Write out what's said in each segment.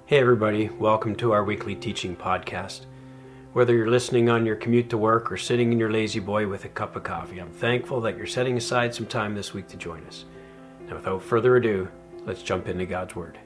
Hey everybody, welcome to our weekly teaching podcast. Whether you're listening on your commute to work or sitting in your lazy boy with a cup of coffee, I'm thankful that you're setting aside some time this week to join us. Now without further ado, let's jump into God's Word.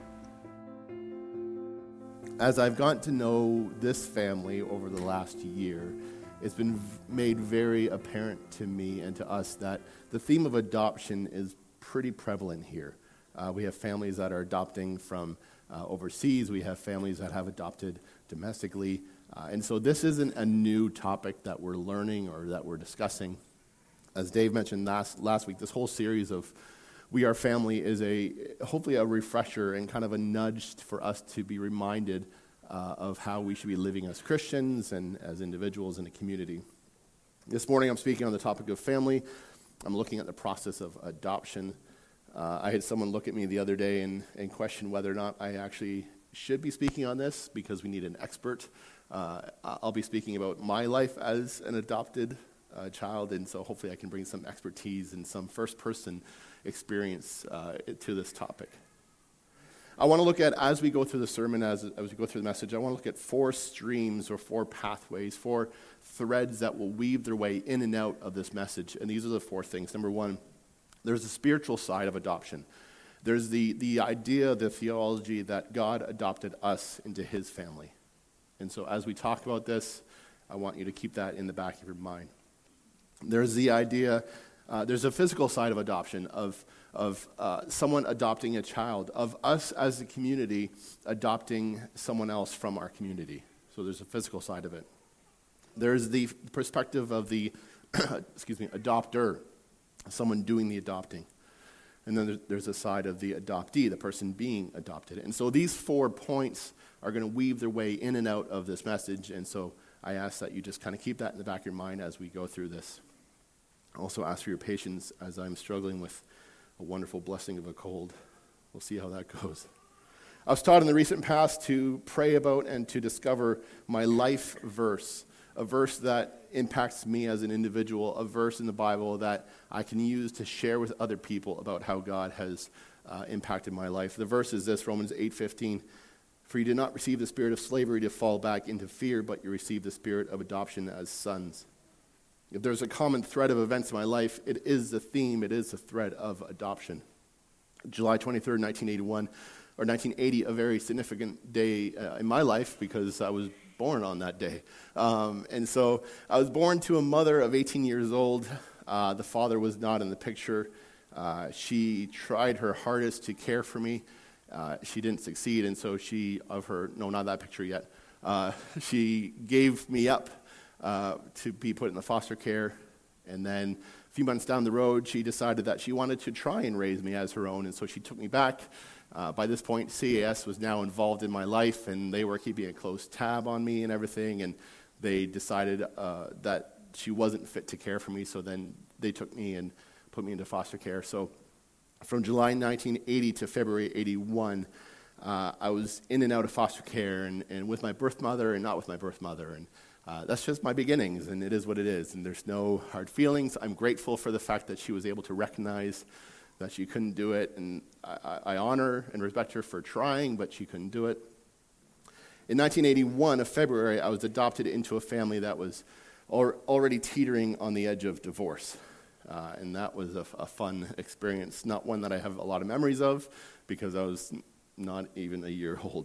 As I've gotten to know this family over the last year, it's been made very apparent to me and to us that the theme of adoption is pretty prevalent here. We have families that are adopting from overseas. We have families that have adopted domestically. And so this isn't a new topic that we're learning or that we're discussing. As Dave mentioned last week, this whole series of We Are Family is hopefully a refresher and kind of a nudge for us to be reminded of how we should be living as Christians and as individuals in a community. This morning I'm speaking on the topic of family. I'm looking at the process of adoption. I had someone look at me the other day and question whether or not I actually should be speaking on this because we need an expert. I'll be speaking about my life as an adopted child, and so hopefully I can bring some expertise and some first-person experience to this topic. I want to look at, as we go through the sermon, as we go through the message, I want to look at four streams or four pathways, four threads that will weave their way in and out of this message, and these are the four things. Number one, there's the spiritual side of adoption. There's the idea, the theology that God adopted us into his family. And so as we talk about this, I want you to keep that in the back of your mind. There's the idea, there's a physical side of adoption, of someone adopting a child, of us as a community adopting someone else from our community. So there's a physical side of it. There's the perspective of the, adopter, someone doing the adopting. And then there's a side of the adoptee, the person being adopted. And so these 4 points are going to weave their way in and out of this message. And so I ask that you just kind of keep that in the back of your mind as we go through this. I also ask for your patience as I'm struggling with a wonderful blessing of a cold. We'll see how that goes. I was taught in the recent past to pray about and to discover my life verse, a verse that impacts me as an individual, a verse in the Bible that I can use to share with other people about how God has impacted my life. The verse is this, Romans 8:15. For you did not receive the spirit of slavery to fall back into fear, but you received the spirit of adoption as sons. If there's a common thread of events in my life, it is the theme, it is the thread of adoption. July 23rd, 1981, or 1980, a very significant day in my life because I was born on that day. And so I was born to a mother of 18 years old. The father was not in the picture. She tried her hardest to care for me. She didn't succeed, and so not that picture yet. She gave me up to be put in the foster care. And then a few months down the road, she decided that she wanted to try and raise me as her own, and so she took me back. By this point, CAS was now involved in my life, and they were keeping a close tab on me and everything, and they decided that she wasn't fit to care for me, so then they took me and put me into foster care. So from July 1980 to February 81, I was in and out of foster care, and with my birth mother and not with my birth mother, and that's just my beginnings, and it is what it is, and there's no hard feelings. I'm grateful for the fact that she was able to recognize that she couldn't do it, and I honor and respect her for trying, but she couldn't do it. In 1981, of February, I was adopted into a family that was already teetering on the edge of divorce, and that was a fun experience, not one that I have a lot of memories of, because I was not even a year old.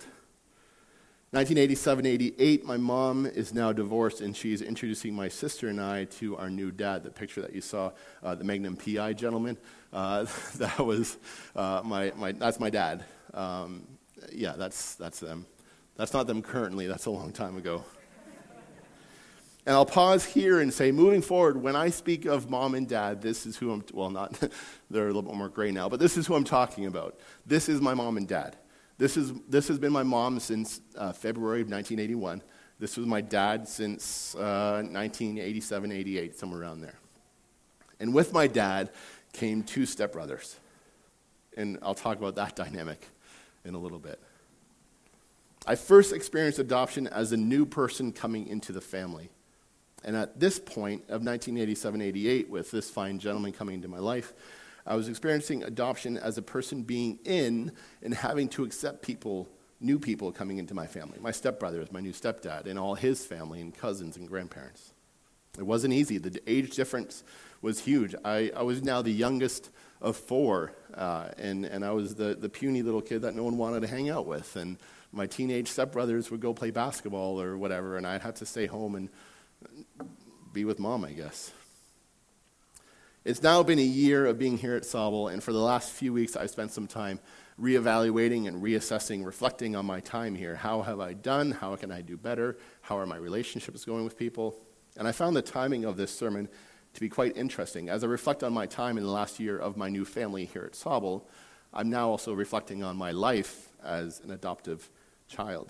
1987-88, my mom is now divorced, and she's introducing my sister and I to our new dad. The picture that you saw, the Magnum PI gentleman, that was that's my dad. That's them. That's not them currently. That's a long time ago. And I'll pause here and say, moving forward, when I speak of mom and dad, this is who they're a little bit more gray now, but this is who I'm talking about. This is my mom and dad. This has been my mom since February of 1981. This was my dad since 1987, 88, somewhere around there. And with my dad came 2 stepbrothers. And I'll talk about that dynamic in a little bit. I first experienced adoption as a new person coming into the family. And at this point of 1987-88, with this fine gentleman coming into my life, I was experiencing adoption as a person being in and having to accept people new people coming into my family. My stepbrother is my new stepdad, and all his family and cousins and grandparents. It wasn't easy. The age difference was huge. I was now the youngest of four, and I was the puny little kid that no one wanted to hang out with. And my teenage stepbrothers would go play basketball or whatever, and I'd have to stay home and be with mom, I guess. It's now been a year of being here at Sauble, and for the last few weeks I've spent some time reevaluating and reassessing, reflecting on my time here. How have I done? How can I do better? How are my relationships going with people? And I found the timing of this sermon to be quite interesting. As I reflect on my time in the last year of my new family here at Sauble, I'm now also reflecting on my life as an adoptive child.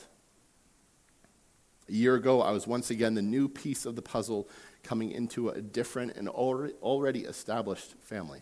A year ago, I was once again the new piece of the puzzle coming into a different and already established family.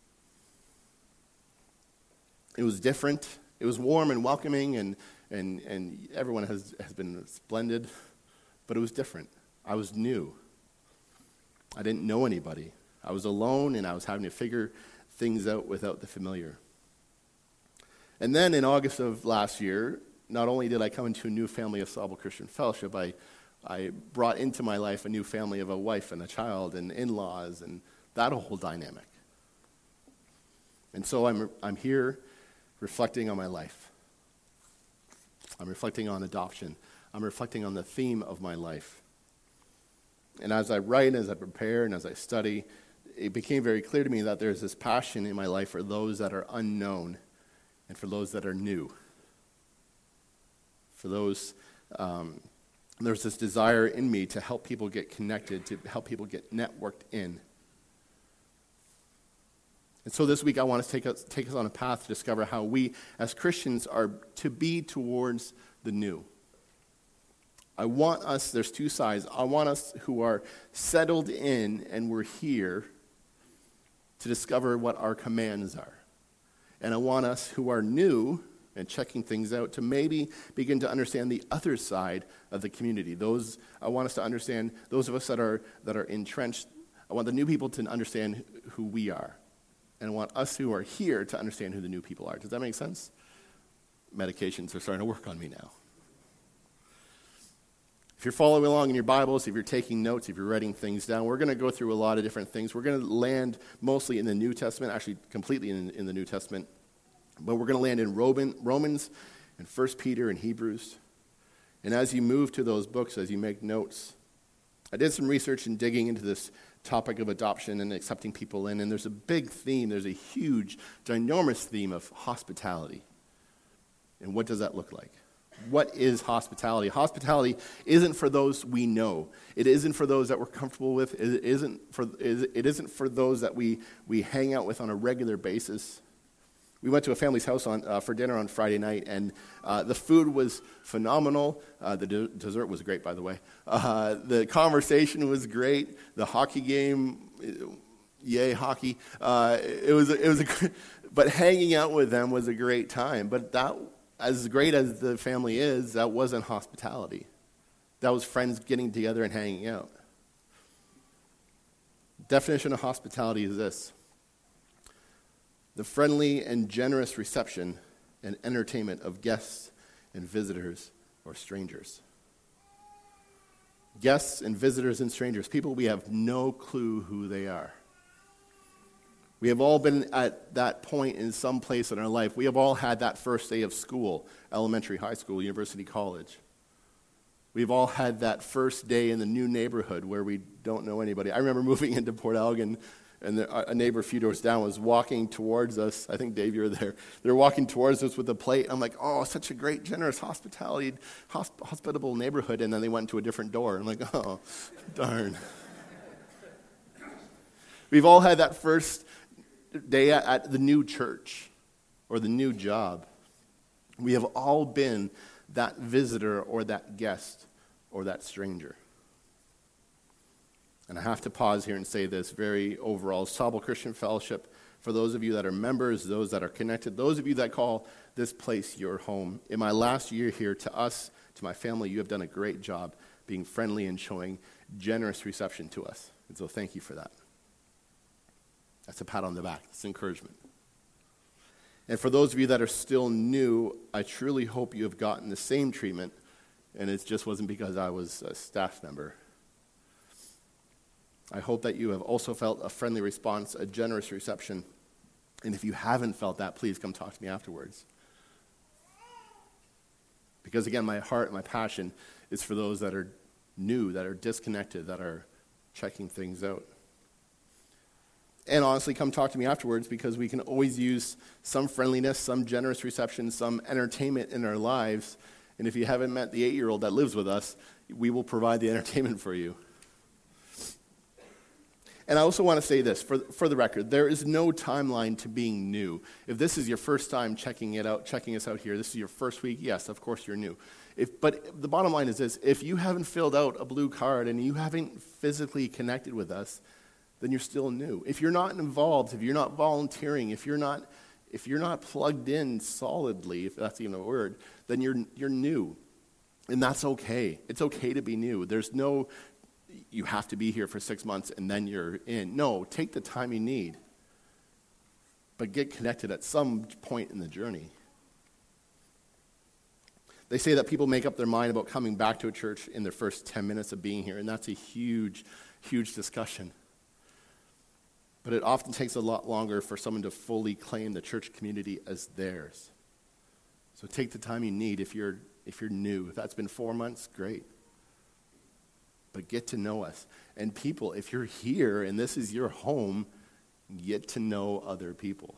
It was different. It was warm and welcoming, and everyone has been splendid, but it was different. I was new. I didn't know anybody. I was alone, and I was having to figure things out without the familiar. And then in August of last year, not only did I come into a new family of Sauble Christian Fellowship, I brought into my life a new family of a wife and a child and in-laws and that whole dynamic. And so I'm here reflecting on my life. I'm reflecting on adoption. I'm reflecting on the theme of my life. And as I write, as I prepare, and as I study, it became very clear to me that there's this passion in my life for those that are unknown and for those that are new. For those, there's this desire in me to help people get connected, to help people get networked in. And so this week I want to take us on a path to discover how we as Christians are to be towards the new. I want us, there's two sides. I want us who are settled in and we're here to discover what our commands are. And I want us who are new and checking things out to maybe begin to understand the other side of the community. I want us to understand, those of us that are entrenched, I want the new people to understand who we are. And I want us who are here to understand who the new people are. Does that make sense? Medications are starting to work on me now. If you're following along in your Bibles, if you're taking notes, if you're writing things down, we're going to go through a lot of different things. We're going to land mostly in the New Testament, actually completely in the New Testament. But we're going to land in Romans and 1 Peter and Hebrews. And as you move to those books, as you make notes, I did some research and digging into this topic of adoption and accepting people in. And there's a big theme, there's a huge, ginormous theme of hospitality. And what does that look like? What is hospitality? Hospitality isn't for those we know. It isn't for those that we're comfortable with. It isn't for those that we hang out with on a regular basis. We went to a family's house for dinner on Friday night, and the food was phenomenal. The dessert was great, by the way. The conversation was great. The hockey game, yay hockey! But hanging out with them was a great time. But that, as great as the family is, that wasn't hospitality. That was friends getting together and hanging out. Definition of hospitality is this: the friendly and generous reception and entertainment of guests and visitors or strangers. Guests and visitors and strangers, people we have no clue who they are. We have all been at that point in some place in our life. We have all had that first day of school, elementary, high school, university, college. We've all had that first day in the new neighborhood where we don't know anybody. I remember moving into Port Elgin, and a neighbor a few doors down was walking towards us. I think, Dave, you were there. They're walking towards us with a plate. I'm like, oh, such a great, generous, hospitable neighborhood. And then they went to a different door. I'm like, oh, darn. We've all had that first day at the new church or the new job. We have all been that visitor or that guest or that stranger. And I have to pause here and say this very overall. Sauble Christian Fellowship, for those of you that are members, those that are connected, those of you that call this place your home, in my last year here, to us, to my family, you have done a great job being friendly and showing generous reception to us. And so thank you for that. That's a pat on the back. That's encouragement. And for those of you that are still new, I truly hope you have gotten the same treatment, and it just wasn't because I was a staff member. I hope that you have also felt a friendly response, a generous reception. And if you haven't felt that, please come talk to me afterwards. Because again, my heart, my passion is for those that are new, that are disconnected, that are checking things out. And honestly, come talk to me afterwards, because we can always use some friendliness, some generous reception, some entertainment in our lives. And if you haven't met the 8-year-old that lives with us, we will provide the entertainment for you. And I also want to say this, for the record, there is no timeline to being new. If this is your first time checking us out here, this is your first week, yes, of course you're new. But the bottom line is this: if you haven't filled out a blue card and you haven't physically connected with us, then you're still new. If you're not involved, if you're not volunteering, if you're not plugged in solidly, if that's even a word, then you're new. And that's okay. It's okay to be new. There's no, you have to be here for 6 months and then you're in. No, take the time you need. But get connected at some point in the journey. They say that people make up their mind about coming back to a church in their first 10 minutes of being here, and that's a huge, huge discussion. But it often takes a lot longer for someone to fully claim the church community as theirs. So take the time you need if you're new. If that's been 4 months, great. But get to know us. And people, if you're here and this is your home, get to know other people.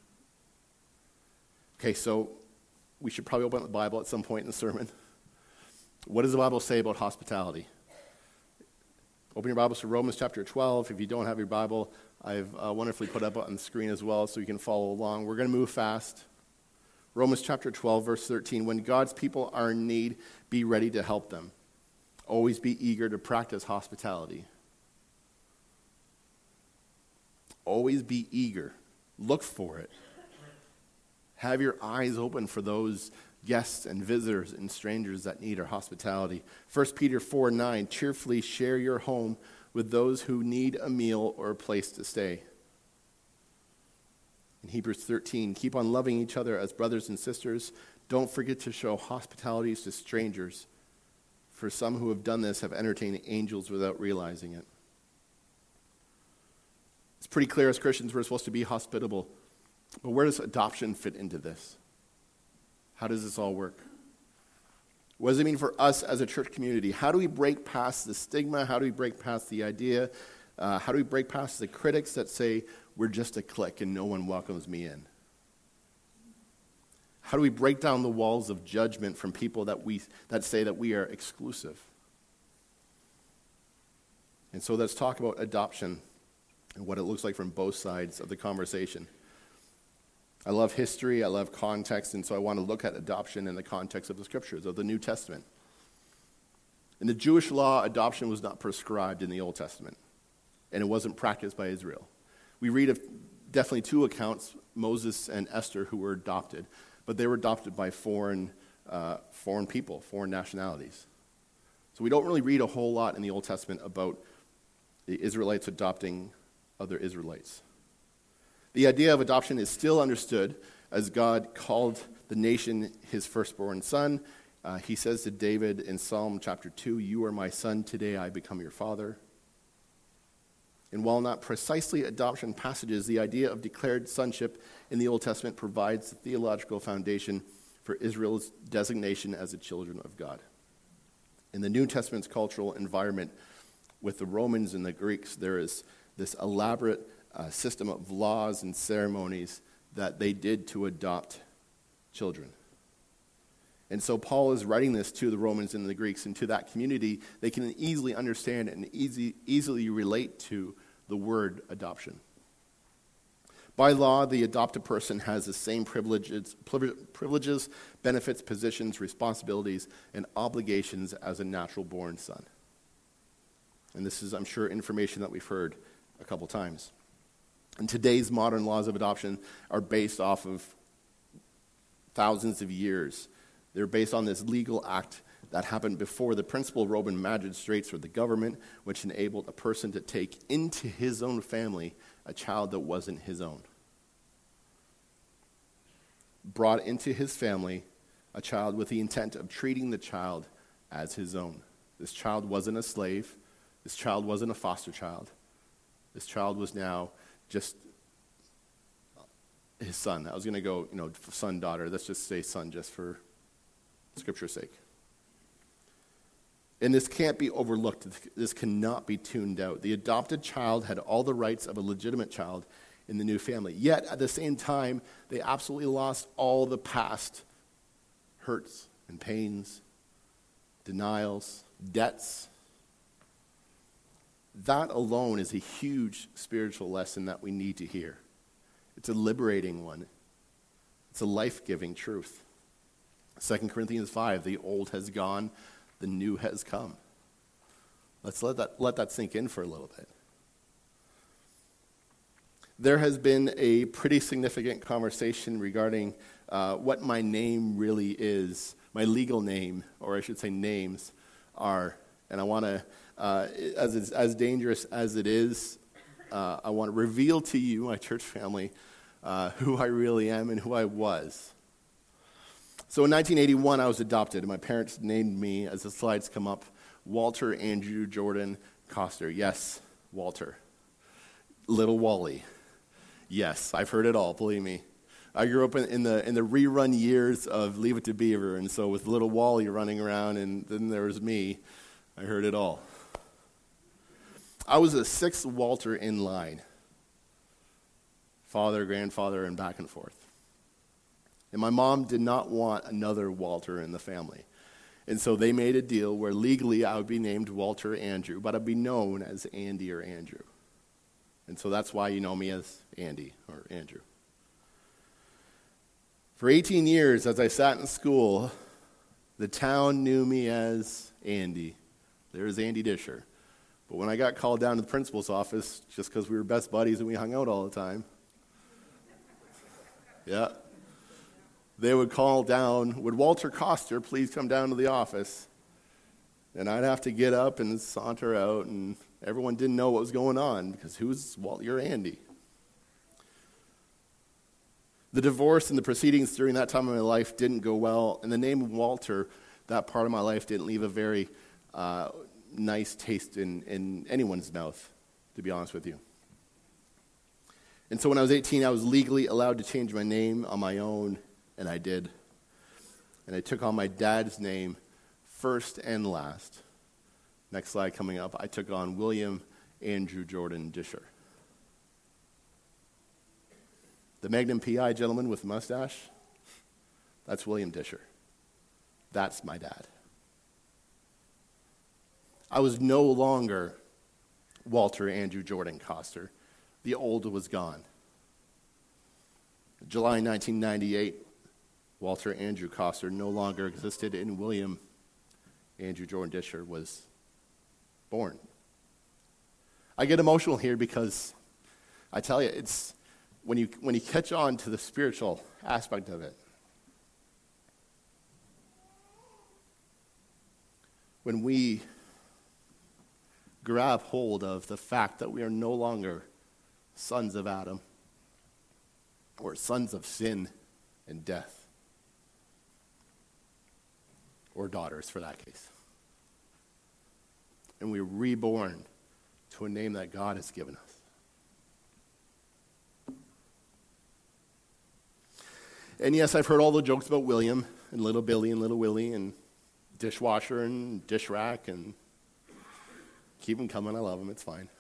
Okay, so we should probably open up the Bible at some point in the sermon. What does the Bible say about hospitality? Open your Bibles to Romans chapter 12. If you don't have your Bible, I've wonderfully put up on the screen as well so you can follow along. We're going to move fast. Romans chapter 12, verse 13. When God's people are in need, be ready to help them. Always be eager to practice hospitality. Always be eager. Look for it. Have your eyes open for those guests and visitors and strangers that need our hospitality. 1 Peter 4:9, cheerfully share your home with those who need a meal or a place to stay. In Hebrews 13, keep on loving each other as brothers and sisters. Don't forget to show hospitality to strangers, for some who have done this have entertained angels without realizing it. It's pretty clear as Christians we're supposed to be hospitable. But where does adoption fit into this? How does this all work? What does it mean for us as a church community? How do we break past the stigma? How do we break past the idea? How do we break past the critics that say we're just a clique and no one welcomes me in? How do we break down the walls of judgment from people that say that we are exclusive? And so let's talk about adoption and what it looks like from both sides of the conversation. I love history, I love context, and so I want to look at adoption in the context of the Scriptures, of the New Testament. In the Jewish law, adoption was not prescribed in the Old Testament, and it wasn't practiced by Israel. We read of definitely 2 accounts, Moses and Esther, who were adopted, but they were adopted by foreign people, foreign nationalities. So we don't really read a whole lot in the Old Testament about the Israelites adopting other Israelites. The idea of adoption is still understood as God called the nation his firstborn son. He says to David in Psalm chapter 2, "You are my son, today I become your father." And while not precisely adoption passages, the idea of declared sonship in the Old Testament provides the theological foundation for Israel's designation as the children of God. In the New Testament's cultural environment, with the Romans and the Greeks, there is this elaborate system of laws and ceremonies that they did to adopt children. And so Paul is writing this to the Romans and the Greeks, and to that community. They can easily understand and easily relate to the word adoption. By law, the adopted person has the same privileges, benefits, positions, responsibilities, and obligations as a natural-born son. And this is, I'm sure, information that we've heard a couple times. And today's modern laws of adoption are based off of thousands of years. They're based on this legal act that happened before the principal Roman magistrates or the government, which enabled a person to take into his own family a child that wasn't his own. brought into his family a child with the intent of treating the child as his own. This child wasn't a slave. This child wasn't a foster child. This child was now just his son. I was going to go, son, daughter. Let's just say son just for Scripture's sake. And this can't be overlooked. This cannot be tuned out. The adopted child had all the rights of a legitimate child in the new family. Yet, at the same time, they absolutely lost all the past hurts and pains, denials, debts. That alone is a huge spiritual lesson that we need to hear. It's a liberating one. It's a life-giving truth. 2 Corinthians 5, the old has gone, the new has come. Let's let that sink in for a little bit. There has been a pretty significant conversation regarding what my name really is, my legal name, or I should say names, are. And I want to, as dangerous as it is, I want to reveal to you, my church family, who I really am and who I was. So in 1981, I was adopted, and my parents named me, as the slides come up, Walter Andrew Jordan Coster. Yes, Walter. Little Wally. Yes, I've heard it all, believe me. I grew up in the rerun years of Leave It to Beaver, and so with little Wally running around, and then there was me, I heard it all. I was the sixth Walter in line. Father, grandfather, and back and forth. And my mom did not want another Walter in the family. And so they made a deal where legally I would be named Walter Andrew, but I'd be known as Andy or Andrew. And so that's why you know me as Andy or Andrew. For 18 years, as I sat in school, the town knew me as Andy. There's Andy Disher. But when I got called down to the principal's office, just because we were best buddies and we hung out all the time, yeah, they would call down, would Walter Coster please come down to the office? And I'd have to get up and saunter out, and everyone didn't know what was going on because who's Walt? You're Andy. The divorce and the proceedings during that time of my life didn't go well, and the name Walter, that part of my life, didn't leave a very nice taste in anyone's mouth, to be honest with you. And so when I was 18, I was legally allowed to change my name on my own, and I did. And I took on my dad's name first and last. Next slide coming up, I took on William Andrew Jordan Disher. The Magnum PI gentleman with the mustache, that's William Disher. That's my dad. I was no longer Walter Andrew Jordan Coster. The old was gone. July 1998, Walter Andrew Coster no longer existed, and William Andrew Jordan Disher was born. I get emotional here because I tell you, it's when you catch on to the spiritual aspect of it. When we grab hold of the fact that we are no longer sons of Adam or sons of sin and death, or daughters for that case. And we're reborn to a name that God has given us. And yes, I've heard all the jokes about William and little Billy and little Willie and dishwasher and dish rack, and keep them coming. I love them. It's fine.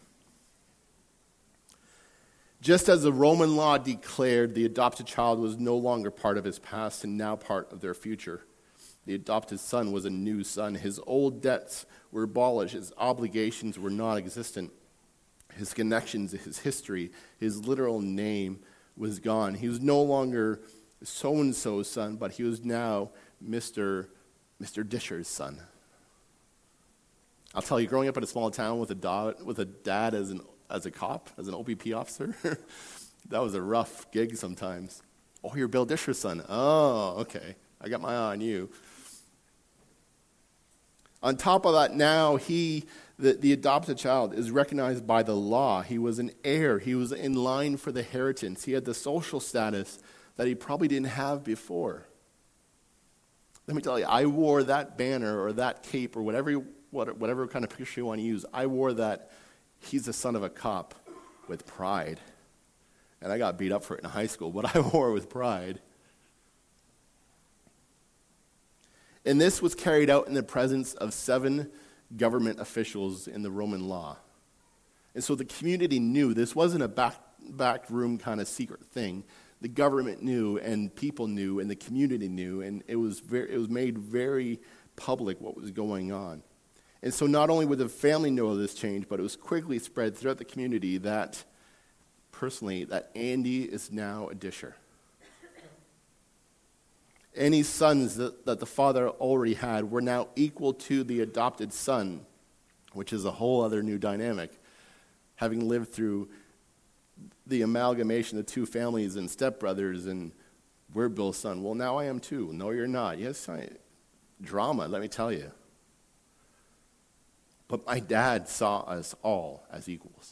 Just as the Roman law declared the adopted child was no longer part of his past and now part of their future, the adopted son was a new son. His old debts were abolished. His obligations were non-existent. His connections, his history, his literal name was gone. He was no longer so-and-so's son, but he was now Mr. Disher's son. I'll tell you, growing up in a small town with a dad as a cop, as an OPP officer, that was a rough gig sometimes. Oh, you're Bill Disher's son. Oh, okay. I got my eye on you. On top of that, now the adopted child is recognized by the law. He was an heir. He was in line for the inheritance. He had the social status that he probably didn't have before. Let me tell you, I wore that banner or that cape or whatever kind of picture you want to use. I wore that he's the son of a cop with pride. And I got beat up for it in high school, but I wore it with pride. And this was carried out in the presence of 7 government officials in the Roman law. And so the community knew this wasn't a back room kind of secret thing. The government knew, and people knew, and the community knew, and it was made very public what was going on. And so not only would the family know of this change, but it was quickly spread throughout the community that, personally, that Andy is now a disher. Andy's sons that the father already had were now equal to the adopted son, which is a whole other new dynamic. Having lived through the amalgamation of 2 families and stepbrothers, and we're Bill's son. Well, now I am too. No, you're not. Yes, drama, let me tell you. But my dad saw us all as equals.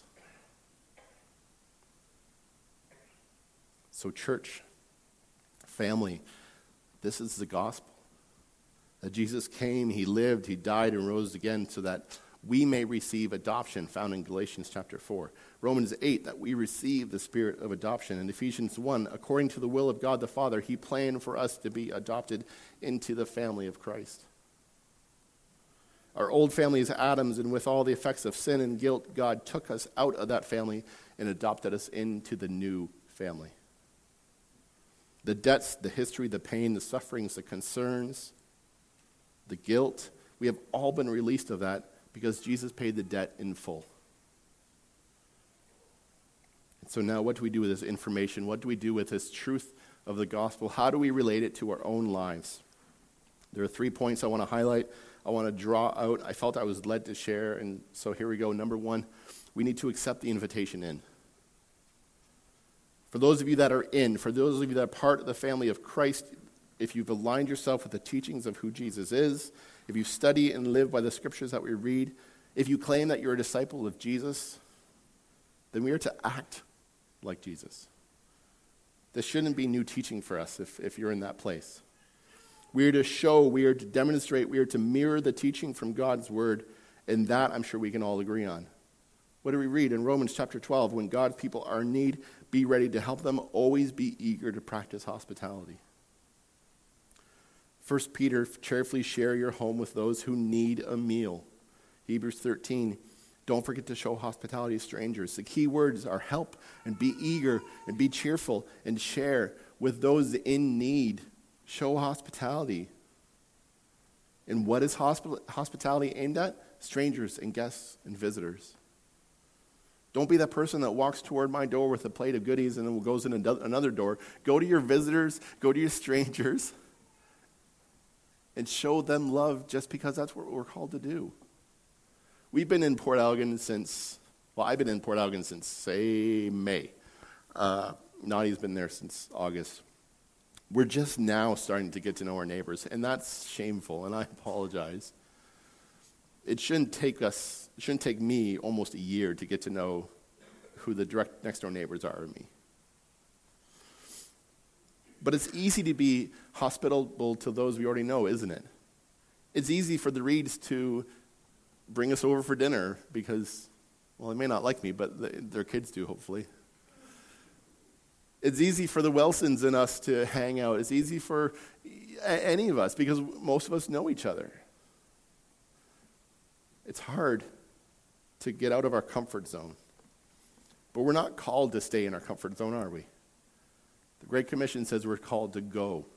So church, family, this is the gospel. That Jesus came, he lived, he died, and rose again so that we may receive adoption, found in Galatians chapter 4. Romans 8, that we receive the spirit of adoption. And Ephesians 1, according to the will of God the Father, he planned for us to be adopted into the family of Christ. Our old family is Adam's, and with all the effects of sin and guilt, God took us out of that family and adopted us into the new family. The debts, the history, the pain, the sufferings, the concerns, the guilt, we have all been released of that because Jesus paid the debt in full. And so now what do we do with this information? What do we do with this truth of the gospel? How do we relate it to our own lives? There are 3 points I want to highlight. I want to draw out. I felt I was led to share, and so here we go. Number 1, we need to accept the invitation in. For those of you that are in, for those of you that are part of the family of Christ, if you've aligned yourself with the teachings of who Jesus is, if you study and live by the scriptures that we read, if you claim that you're a disciple of Jesus, then we are to act like Jesus. This shouldn't be new teaching for us if you're in that place. We are to show, we are to demonstrate, we are to mirror the teaching from God's word, and that I'm sure we can all agree on. What do we read in Romans chapter 12? When God's people are in need, be ready to help them, always be eager to practice hospitality. 1 Peter, cheerfully share your home with those who need a meal. Hebrews 13, don't forget to show hospitality to strangers. The key words are help and be eager and be cheerful and share with those in need. Show hospitality. And what is hospitality aimed at? Strangers and guests and visitors. Don't be that person that walks toward my door with a plate of goodies and then goes in another door. Go to your visitors, go to your strangers, and show them love just because that's what we're called to do. We've been in Port Elgin since, I've been in Port Elgin since, say, May. Nadi's been there since August. We're just now starting to get to know our neighbors, and that's shameful, and I apologize. It shouldn't take me almost a year to get to know who the direct next door neighbors are to me. But it's easy to be hospitable to those we already know, isn't it? It's easy for the Reeds to bring us over for dinner because, well, they may not like me, but their kids do, hopefully. It's easy for the Welsons and us to hang out. It's easy for any of us because most of us know each other. It's hard to get out of our comfort zone. But we're not called to stay in our comfort zone, are we? The Great Commission says we're called to go.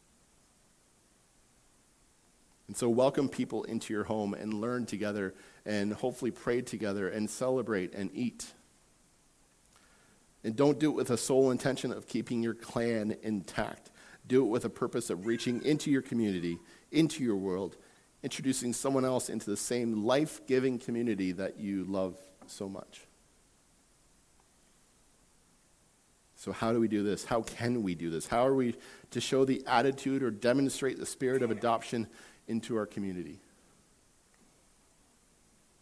And so welcome people into your home and learn together and hopefully pray together and celebrate and eat. And don't do it with a sole intention of keeping your clan intact. Do it with a purpose of reaching into your community, into your world, introducing someone else into the same life-giving community that you love so much. So how do we do this? How can we do this? How are we to show the attitude or demonstrate the spirit of adoption into our community?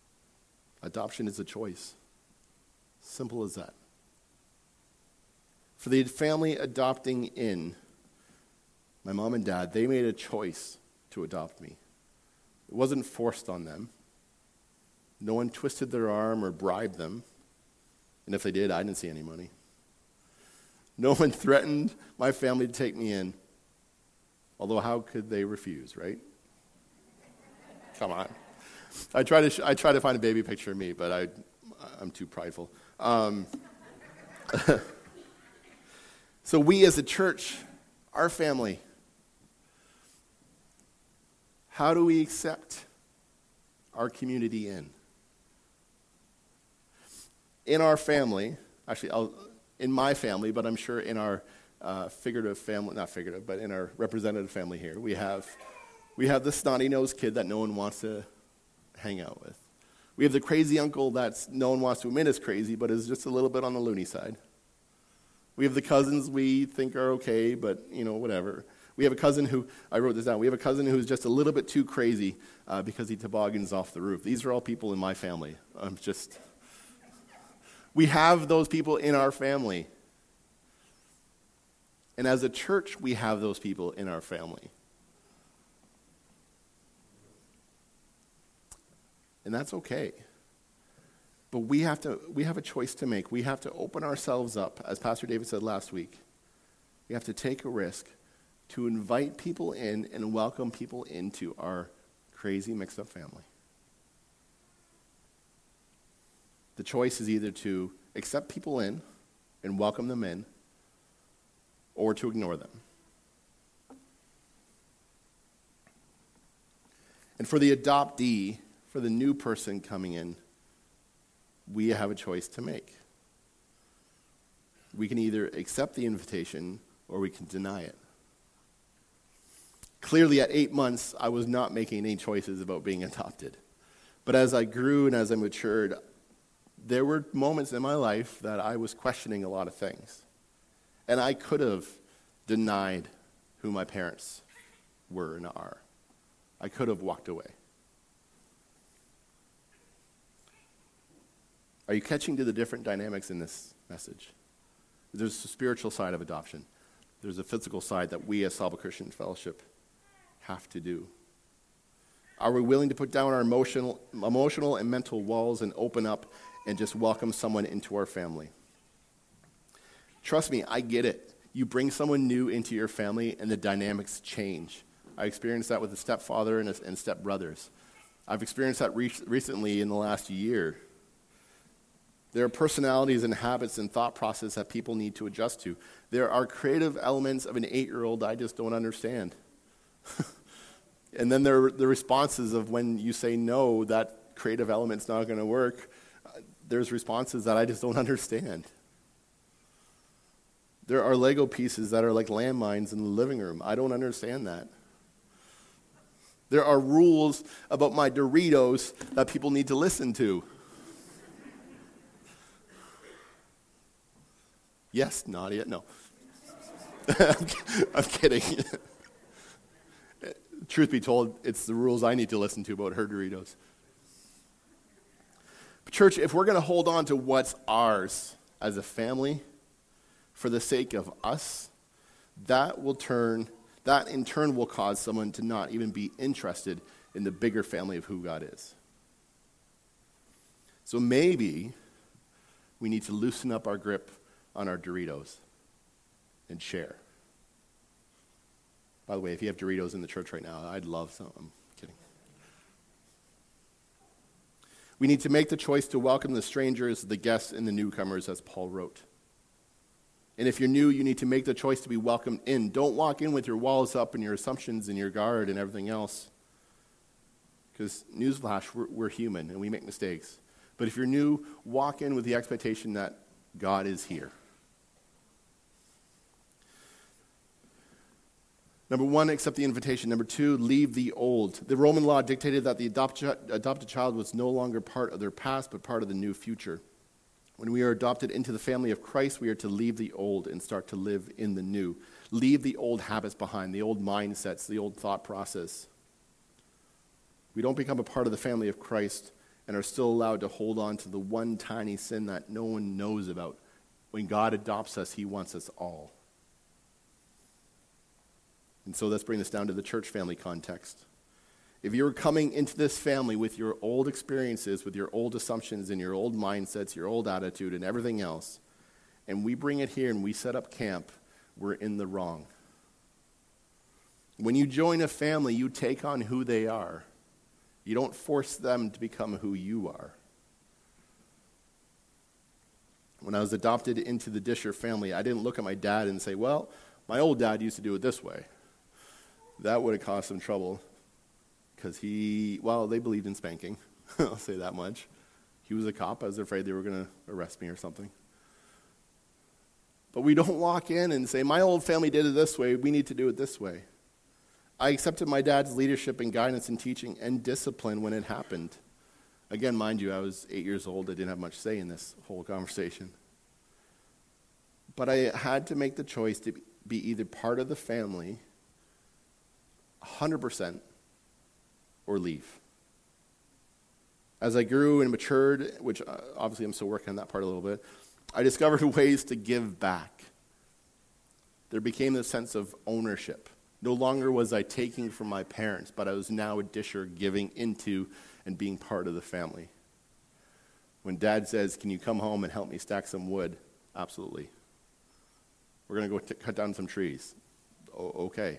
Adoption is a choice. Simple as that. For the family adopting in, my mom and dad, they made a choice to adopt me. It wasn't forced on them. No one twisted their arm or bribed them. And if they did, I didn't see any money. No one threatened my family to take me in. Although how could they refuse, right? Come on. I try to find a baby picture of me, but I'm too prideful. So we as a church, our family, how do we accept our community in? In our family, actually, in my family, but I'm sure in our figurative family, not figurative, but in our representative family here, we have the snotty-nosed kid that no one wants to hang out with. We have the crazy uncle that no one wants to admit is crazy, but is just a little bit on the loony side. We have the cousins we think are okay, but, whatever. We have a cousin who, I wrote this down, we have a cousin who's just a little bit too crazy because he toboggans off the roof. These are all people in my family. We have those people in our family. And as a church, we have those people in our family. And that's okay. But we have a choice to make. We have to open ourselves up, as Pastor David said last week. We have to take a risk to invite people in and welcome people into our crazy mixed-up family. The choice is either to accept people in and welcome them in, or to ignore them. And for the adoptee, for the new person coming in, we have a choice to make. We can either accept the invitation or we can deny it. Clearly, at 8 months, I was not making any choices about being adopted. But as I grew and as I matured, there were moments in my life that I was questioning a lot of things. And I could have denied who my parents were and are. I could have walked away. Are you catching to the different dynamics in this message? There's a spiritual side of adoption. There's a physical side that we as Salva Christian Fellowship have to do. Are we willing to put down our emotional and mental walls and open up and just welcome someone into our family? Trust me, I get it. You bring someone new into your family and the dynamics change. I experienced that with a stepfather and stepbrothers. I've experienced that recently in the last year. There are personalities and habits and thought process that people need to adjust to. There are creative elements of an 8-year-old I just don't understand. And then there are the responses of when you say no, that creative element's not going to work. There's responses that I just don't understand. There are Lego pieces that are like landmines in the living room. I don't understand that. There are rules about my Doritos that people need to listen to. Yes, Nadia, no. I'm kidding. Truth be told, it's the rules I need to listen to about her Doritos. But church, if we're going to hold on to what's ours as a family for the sake of us, that in turn will cause someone to not even be interested in the bigger family of who God is. So maybe we need to loosen up our grip on our Doritos and share. By the way, if you have Doritos in the church right now, I'd love some. I'm kidding. We need to make the choice to welcome the strangers, the guests, and the newcomers, as Paul wrote. And if you're new, you need to make the choice to be welcomed in. Don't walk in with your walls up and your assumptions and your guard and everything else. Because, newsflash, we're human and we make mistakes. But if you're new, walk in with the expectation that God is here. Number one, accept the invitation. Number two, leave the old. The Roman law dictated that the adopted child was no longer part of their past, but part of the new future. When we are adopted into the family of Christ, we are to leave the old and start to live in the new. Leave the old habits behind, the old mindsets, the old thought process. We don't become a part of the family of Christ and are still allowed to hold on to the one tiny sin that no one knows about when God adopts us, he wants us all. And so let's bring this down to the church family context. If you're coming into this family with your old experiences, with your old assumptions and your old mindsets, your old attitude and everything else, and we bring it here and we set up camp, we're in the wrong. When you join a family, you take on who they are. You don't force them to become who you are. When I was adopted into the Disher family, I didn't look at my dad and say, well, my old dad used to do it this way. That would have caused some trouble because they believed in spanking. I'll say that much. He was a cop. I was afraid they were going to arrest me or something. But we don't walk in and say, my old family did it this way. We need to do it this way. I accepted my dad's leadership and guidance and teaching and discipline when it happened. Again, mind you, I was 8 years old. I didn't have much say in this whole conversation. But I had to make the choice to be either part of the family 100% or leave. As I grew and matured, which obviously I'm still working on that part a little bit, I discovered ways to give back. There became this sense of ownership. No longer was I taking from my parents, but I was now a disher giving into and being part of the family. When Dad says, can you come home and help me stack some wood? Absolutely. We're going to go cut down some trees. Okay.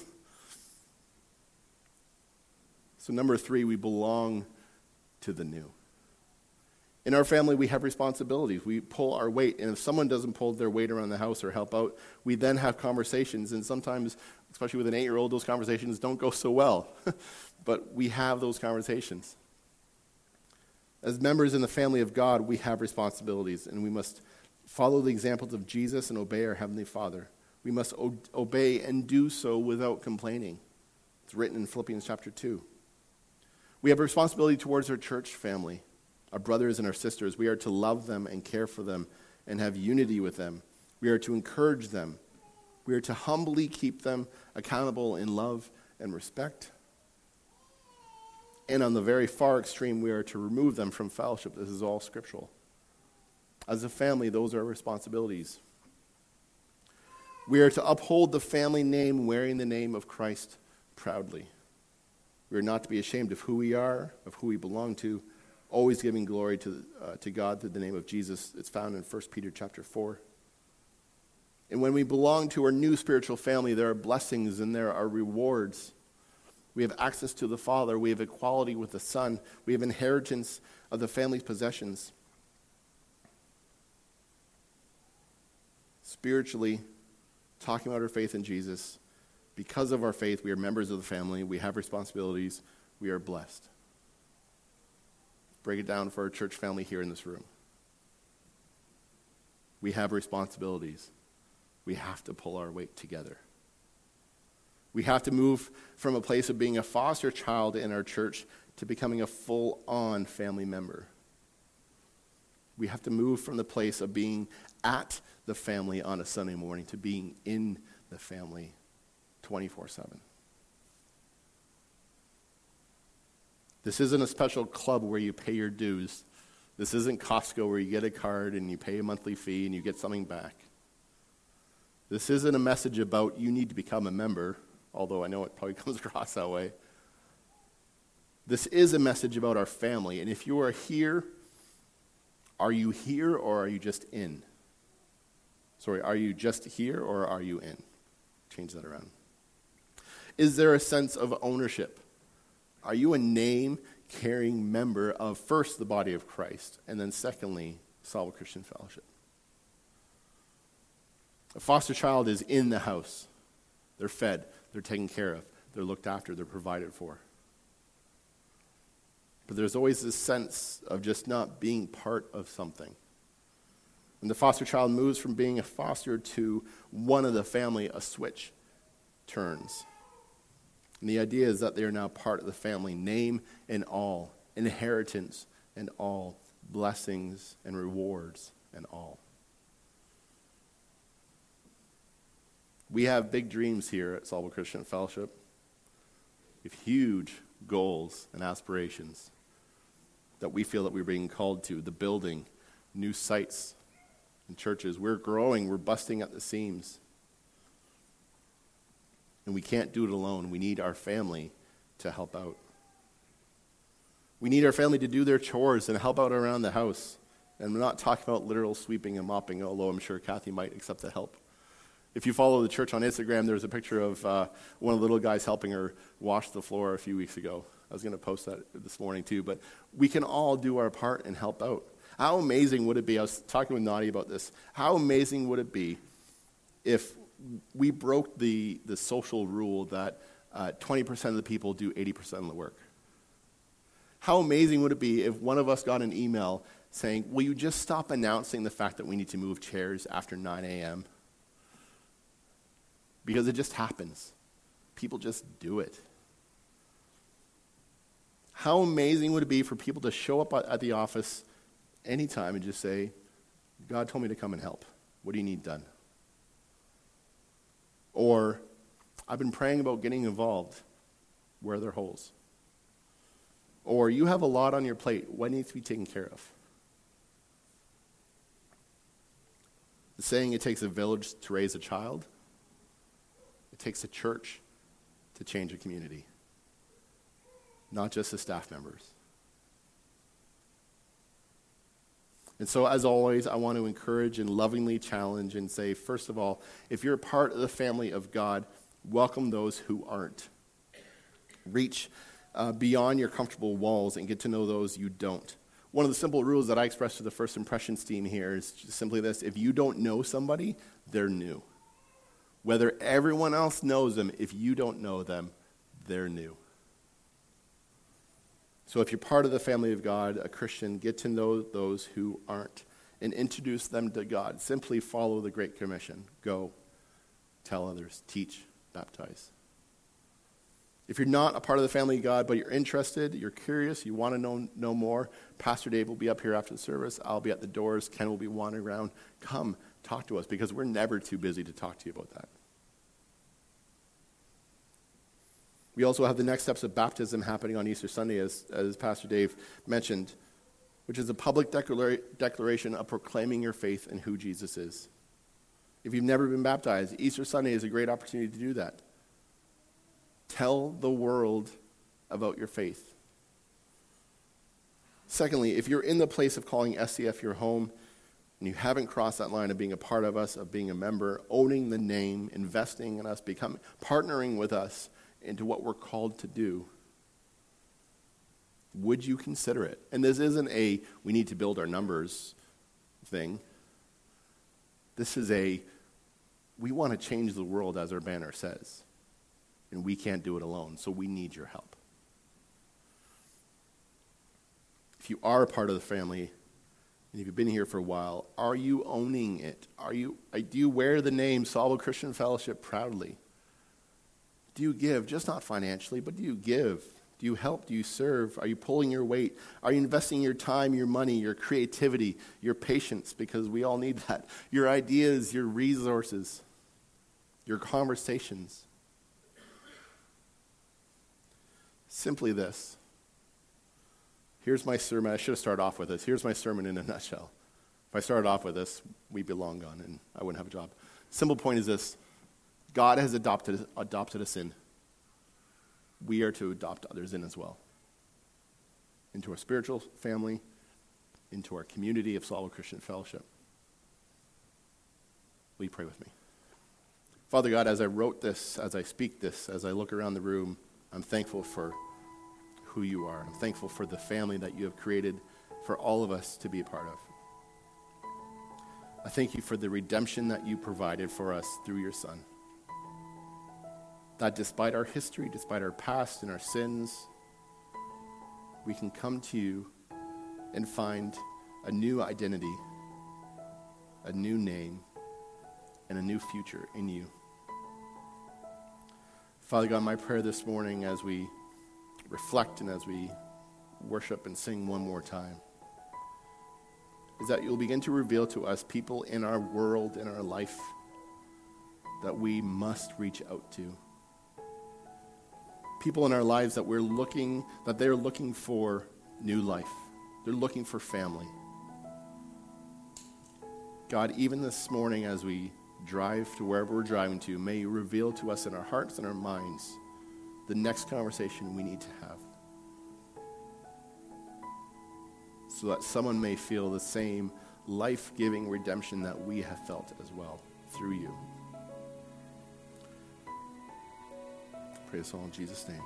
So number 3, we belong to the new. In our family, we have responsibilities. We pull our weight. And if someone doesn't pull their weight around the house or help out, we then have conversations. And sometimes, especially with an 8-year-old, those conversations don't go so well. But we have those conversations. As members in the family of God, we have responsibilities. And we must follow the examples of Jesus and obey our Heavenly Father. We must obey and do so without complaining. It's written in Philippians chapter 2. We have a responsibility towards our church family, our brothers and our sisters. We are to love them and care for them and have unity with them. We are to encourage them. We are to humbly keep them accountable in love and respect. And on the very far extreme, we are to remove them from fellowship. This is all scriptural. As a family, those are our responsibilities. We are to uphold the family name, wearing the name of Christ proudly. We are not to be ashamed of who we are, of who we belong to, always giving glory to God through the name of Jesus. It's found in 1 Peter chapter 4. And when we belong to our new spiritual family, there are blessings and there are rewards. We have access to the Father. We have equality with the Son. We have inheritance of the family's possessions. Spiritually, talking about our faith in Jesus, because of our faith, we are members of the family. We have responsibilities. We are blessed. Break it down for our church family here in this room. We have responsibilities. We have to pull our weight together. We have to move from a place of being a foster child in our church to becoming a full-on family member. We have to move from the place of being at the family on a Sunday morning to being in the family 24/7. This isn't a special club where you pay your dues. This isn't Costco where you get a card and you pay a monthly fee and you get something back. This isn't a message about you need to become a member, although I know it probably comes across that way. This is a message about our family. And if you are here, are you here or are you just in? Sorry, are you just here or are you in? Change that around. Is there a sense of ownership? Are you a name-carrying member of, first, the body of Christ, and then secondly, Salvo Christian Fellowship? A foster child is in the house. They're fed, they're taken care of, they're looked after, they're provided for. But there's always this sense of just not being part of something. When the foster child moves from being a foster to one of the family, a switch turns. And the idea is that they are now part of the family, name and all, inheritance and all, blessings and rewards and all. We have big dreams here at Salvo Christian Fellowship. We have huge goals and aspirations that we feel that we're being called to, the building, new sites, in churches. We're growing. We're busting at the seams. And we can't do it alone. We need our family to help out. We need our family to do their chores and help out around the house. And we're not talking about literal sweeping and mopping, although I'm sure Kathy might accept the help. If you follow the church on Instagram, there's a picture of one of the little guys helping her wash the floor a few weeks ago. I was going to post that this morning too, but we can all do our part and help out. How amazing would it be, I was talking with Nadia about this, how amazing would it be if we broke the social rule that 20% of the people do 80% of the work? How amazing would it be if one of us got an email saying, will you just stop announcing the fact that we need to move chairs after 9 a.m.? Because it just happens. People just do it. How amazing would it be for people to show up at the office anytime and just say, God told me to come and help. What do you need done? Or, I've been praying about getting involved. Where are there holes? Or, you have a lot on your plate. What needs to be taken care of? The saying, it takes a village to raise a child. It takes a church to change a community. Not just the staff members. And so, as always, I want to encourage and lovingly challenge and say, first of all, if you're a part of the family of God, welcome those who aren't. Reach beyond your comfortable walls and get to know those you don't. One of the simple rules that I express to the First Impressions team here is just simply this: if you don't know somebody, they're new. Whether everyone else knows them, if you don't know them, they're new. So if you're part of the family of God, a Christian, get to know those who aren't and introduce them to God. Simply follow the Great Commission. Go, tell others, teach, baptize. If you're not a part of the family of God, but you're interested, you're curious, you want to know more, Pastor Dave will be up here after the service. I'll be at the doors. Ken will be wandering around. Come, talk to us, because we're never too busy to talk to you about that. We also have the next steps of baptism happening on Easter Sunday, as Pastor Dave mentioned, which is a public declaration of proclaiming your faith in who Jesus is. If you've never been baptized, Easter Sunday is a great opportunity to do that. Tell the world about your faith. Secondly, if you're in the place of calling SCF your home, and you haven't crossed that line of being a part of us, of being a member, owning the name, investing in us, partnering with us into what we're called to do, would you consider it? And this isn't a we need to build our numbers thing. This is a we want to change the world, as our banner says. And we can't do it alone, so we need your help. If you are a part of the family, and if you've been here for a while, are you owning it? Do you wear the name Salvo Christian Fellowship proudly? Do you give, just not financially, but do you give? Do you help? Do you serve? Are you pulling your weight? Are you investing your time, your money, your creativity, your patience? Because we all need that. Your ideas, your resources, your conversations. Simply this. Here's my sermon. I should have started off with this. Here's my sermon in a nutshell. If I started off with this, we'd be long gone and I wouldn't have a job. Simple point is this. God has adopted us in. We are to adopt others in as well. Into our spiritual family, into our community of Salvo Christian Fellowship. Will you pray with me? Father God, as I wrote this, as I speak this, as I look around the room, I'm thankful for who you are. I'm thankful for the family that you have created for all of us to be a part of. I thank you for the redemption that you provided for us through your Son. That despite our history, despite our past and our sins, we can come to you and find a new identity, a new name, and a new future in you. Father God, my prayer this morning as we reflect and as we worship and sing one more time is that you'll begin to reveal to us people in our world, in our life, that we must reach out to. People in our lives that they're looking for new life. They're looking for family. God, even this morning as we drive to wherever we're driving to, may you reveal to us in our hearts and our minds the next conversation we need to have, so that someone may feel the same life-giving redemption that we have felt as well through you. Pray this all in Jesus' name.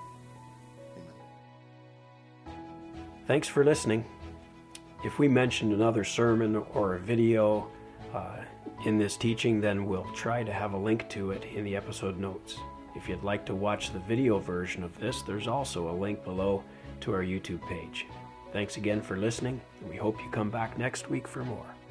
Amen. Thanks for listening. If we mentioned another sermon or a video in this teaching, then we'll try to have a link to it in the episode notes. If you'd like to watch the video version of this, there's also a link below to our YouTube page. Thanks again for listening, and we hope you come back next week for more.